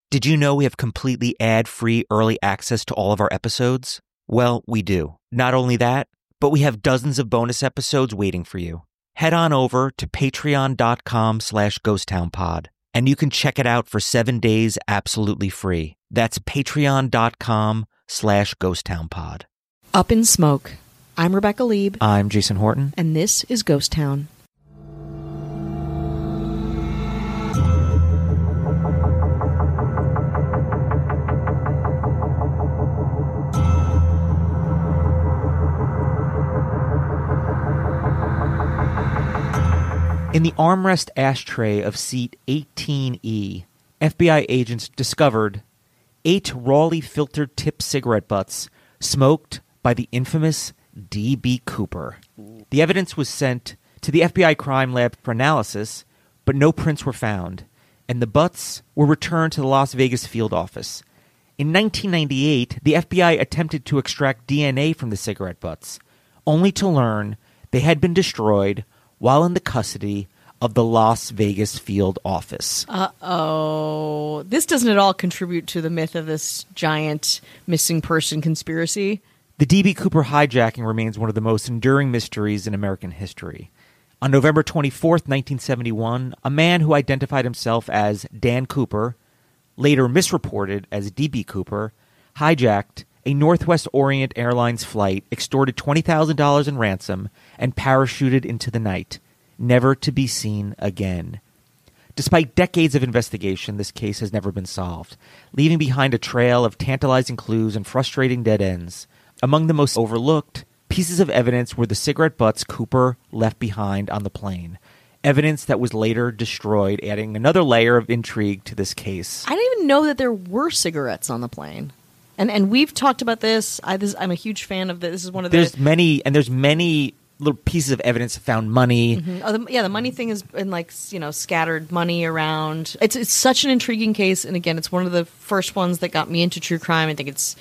Did you know we have completely ad-free early access to all of our episodes? Well, we do. Not only that, but we have dozens of bonus episodes waiting for you. Head on over to patreon.com/ghosttownpod, and you can check it out for 7 days absolutely free. That's patreon.com/ghosttownpod. Up in Smoke. I'm Rebecca Lieb. I'm Jason Horton. And this is Ghost Town. In the armrest ashtray of seat 18E, FBI agents discovered 8 rawly filtered tip cigarette butts smoked by the infamous D.B. Cooper. The evidence was sent to the FBI crime lab for analysis, but no prints were found, and the butts were returned to the Las Vegas field office. In 1998, the FBI attempted to extract DNA from the cigarette butts, only to learn they had been destroyed while in the custody of the Las Vegas field office. Uh-oh. This doesn't at all contribute to the myth of this giant missing person conspiracy. The D.B. Cooper hijacking remains one of the most enduring mysteries in American history. On November 24th, 1971, a man who identified himself as Dan Cooper, later misreported as D.B. Cooper, hijacked a Northwest Orient Airlines flight, extorted $20,000 in ransom, and parachuted into the night, never to be seen again. Despite decades of investigation, this case has never been solved, leaving behind a trail of tantalizing clues and frustrating dead ends. Among the most overlooked pieces of evidence were the cigarette butts Cooper left behind on the plane, evidence that was later destroyed, adding another layer of intrigue to this case. I didn't even know that there were cigarettes on the plane. And we've talked about this. I'm a huge fan of this. This is one of there's many little pieces of evidence that found money. Mm-hmm. Oh, the money thing has been scattered money around. It's such an intriguing case, and again, it's one of the first ones that got me into true crime. I think it's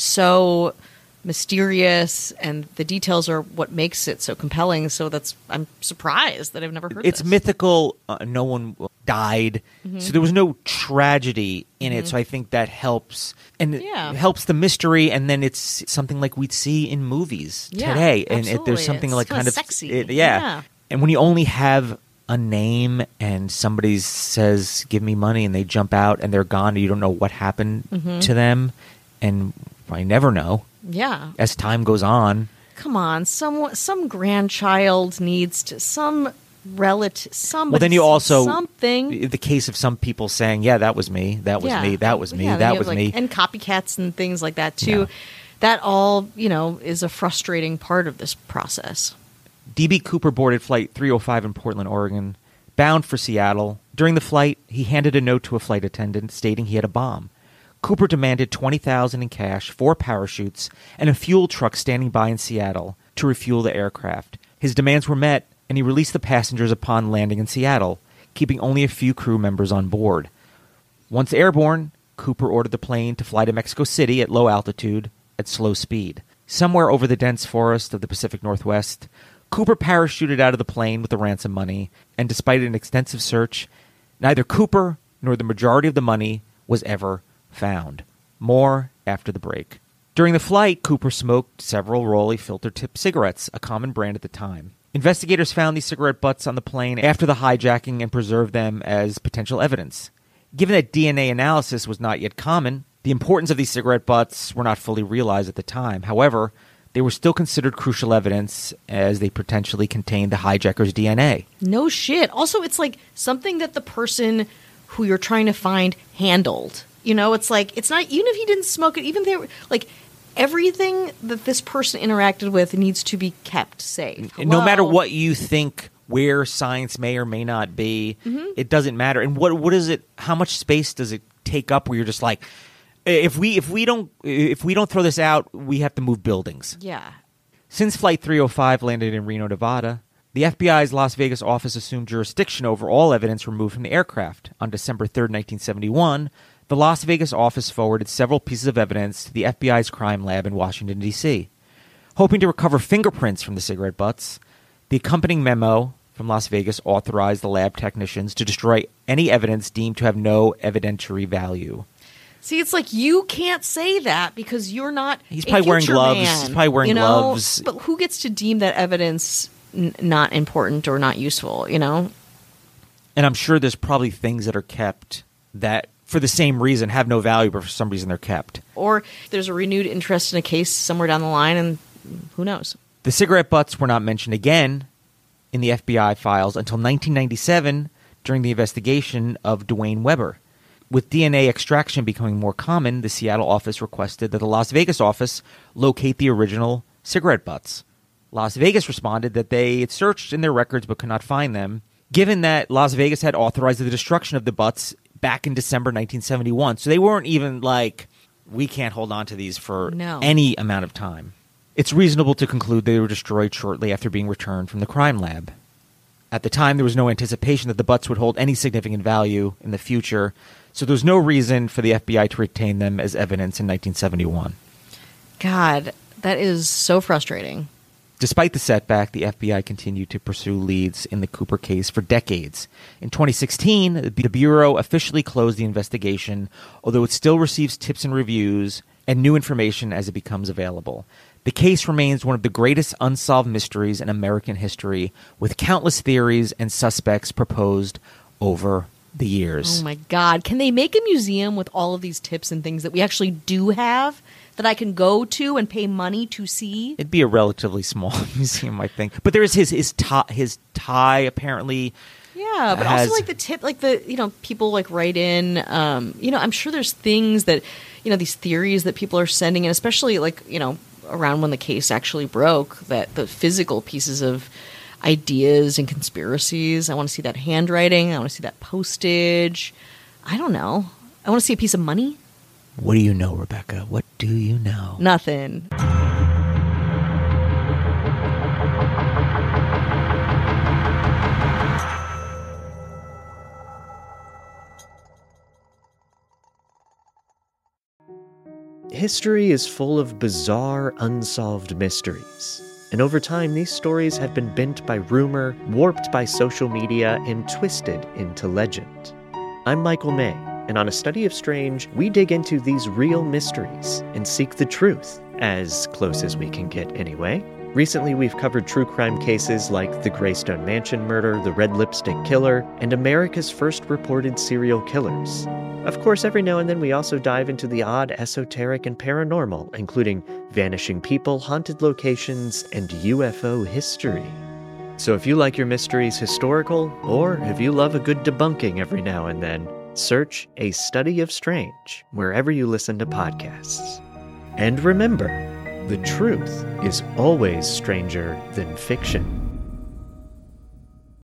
so mysterious, and the details are what makes it so compelling. So I'm surprised that I've never heard. It's this. mythical. No one died, so there was no tragedy in it. So I think that helps, and it helps the mystery. And then it's something like we'd see in movies today, and there's something like kind of sexy. And when you only have a name and somebody says, "Give me money," and they jump out and they're gone, and you don't know what happened to them, and I never know. Yeah. As time goes on. Come on, some grandchild needs to some relative somebody. Well, then you also something. The case of some people saying, "Yeah, that was me. That was me. That was me. That was me," and copycats and things like that too. Yeah. That all is a frustrating part of this process. D.B. Cooper boarded Flight 305 in Portland, Oregon, bound for Seattle. During the flight, he handed a note to a flight attendant stating he had a bomb. Cooper demanded $20,000 in cash, 4 parachutes, and a fuel truck standing by in Seattle to refuel the aircraft. His demands were met, and he released the passengers upon landing in Seattle, keeping only a few crew members on board. Once airborne, Cooper ordered the plane to fly to Mexico City at low altitude at slow speed. Somewhere over the dense forest of the Pacific Northwest, Cooper parachuted out of the plane with the ransom money, and despite an extensive search, neither Cooper nor the majority of the money was ever found. More after the break. During the flight, Cooper smoked several rawly filter-tip cigarettes, a common brand at the time. Investigators found these cigarette butts on the plane after the hijacking and preserved them as potential evidence. Given that DNA analysis was not yet common, the importance of these cigarette butts were not fully realized at the time. However, they were still considered crucial evidence as they potentially contained the hijacker's DNA. No shit. Also, it's like something that the person who you're trying to find handled. It's like, it's not, even if he didn't smoke it, even if they were, like, everything that this person interacted with needs to be kept safe. Hello? No matter what you think where science may or may not be, it doesn't matter. And what is it, how much space does it take up where you're just like, if we don't throw this out, we have to move buildings. Yeah. Since Flight 305 landed in Reno, Nevada, the FBI's Las Vegas office assumed jurisdiction over all evidence removed from the aircraft. On December 3rd, 1971, the Las Vegas office forwarded several pieces of evidence to the FBI's crime lab in Washington, D.C. Hoping to recover fingerprints from the cigarette butts, the accompanying memo from Las Vegas authorized the lab technicians to destroy any evidence deemed to have no evidentiary value. See, it's like you can't say that because you're not. He's probably wearing gloves. Man, He's probably wearing gloves. But who gets to deem that evidence not important or not useful? And I'm sure there's probably things that are kept that, for the same reason, have no value, but for some reason they're kept. Or there's a renewed interest in a case somewhere down the line, and who knows? The cigarette butts were not mentioned again in the FBI files until 1997 during the investigation of Dwayne Weber. With DNA extraction becoming more common, the Seattle office requested that the Las Vegas office locate the original cigarette butts. Las Vegas responded that they had searched in their records but could not find them, given that Las Vegas had authorized the destruction of the butts back in December 1971. So they weren't even like, we can't hold on to these for any amount of time. It's reasonable to conclude they were destroyed shortly after being returned from the crime lab. At the time, there was no anticipation that the butts would hold any significant value in the future, so there was no reason for the FBI to retain them as evidence in 1971. God, that is so frustrating. Despite the setback, the FBI continued to pursue leads in the Cooper case for decades. In 2016, the Bureau officially closed the investigation, although it still receives tips and reviews and new information as it becomes available. The case remains one of the greatest unsolved mysteries in American history, with countless theories and suspects proposed over the years. Oh my God. Can they make a museum with all of these tips and things that we actually do have that I can go to and pay money to see? It'd be a relatively small museum, I think. But there is his tie apparently. Yeah, but also like the tip, like people like write in, I'm sure there's things that, these theories that people are sending in, especially like, around when the case actually broke, that the physical pieces of ideas and conspiracies. I want to see that handwriting. I want to see that postage. I don't know. I want to see a piece of money. What do you know, Rebecca? What do you know? Nothing. History is full of bizarre, unsolved mysteries. And over time, these stories have been bent by rumor, warped by social media, and twisted into legend. I'm Michael May, and on A Study of Strange, we dig into these real mysteries and seek the truth, as close as we can get anyway. Recently, we've covered true crime cases like the Greystone Mansion murder, the Red Lipstick Killer, and America's first reported serial killers. Of course, every now and then we also dive into the odd, esoteric, and paranormal, including vanishing people, haunted locations, and UFO history. So if you like your mysteries historical, or if you love a good debunking every now and then, search A Study of Strange wherever you listen to podcasts. And remember, the truth is always stranger than fiction.